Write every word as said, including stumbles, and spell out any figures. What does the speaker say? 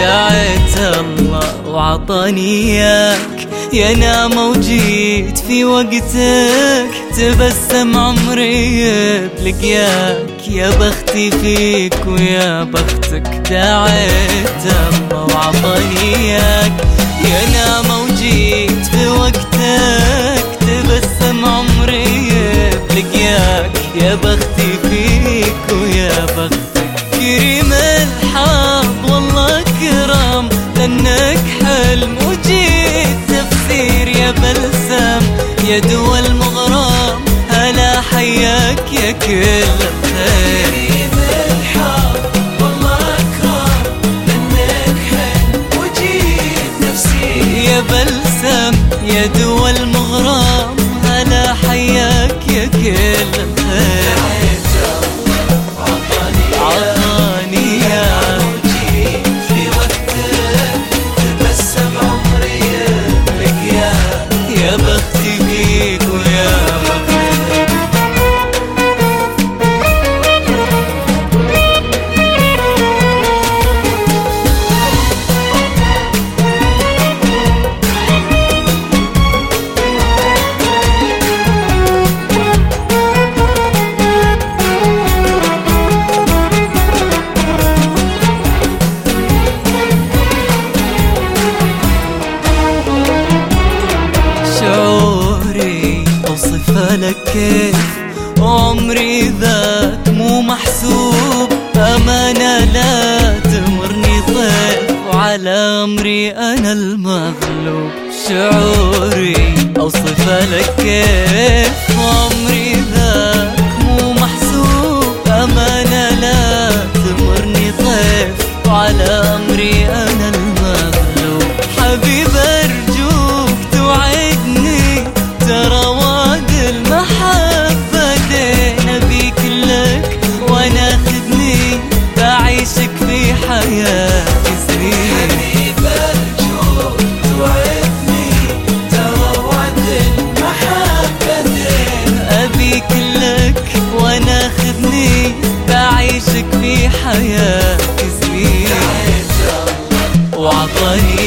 دعيت الله وعطاني اياك يا نعمة وجيت في وقتك، تبسم عمري بلقياك يا بختي فيك ويا بختك. دعيت الله وعطاني اياك يا نعمة وجيت في وقتك، تبسم عمري بلقياك يا بختي فيك ويا بختك. كريم الحظ والله كرم لأنك حلم وجيت تفسير يا بلسم يا دوا المغرام، هلا حياك يا كل الخير. كريم الحظ والله كرم لأنك حلم وجيت تفسير يا بلسم يا دوا المغرام، هلا حياك يا كل الخير. يا بختي فيك ويا بختك. شعوري أوصفها لك كيف، عمري ذاك مو محسوب، أمانة لا تمرني ضيف وعلى أمري أنا المغلوب. شعوري أوصفها لك كيف، عمري ذاك مو محسوب، أمانة لا تمرني ضيف وعلى أمري أنا المغلوب. حبيب أرجوك توعدني ترى وعد المحبة دين بيك لك وانا خدني بعيشك في حياتي سنين. حبيب أرجوك توعدني ترى وعد المحبة دين أبيك لك وانا خدني بعيشك في حياتي سنين. وعطاني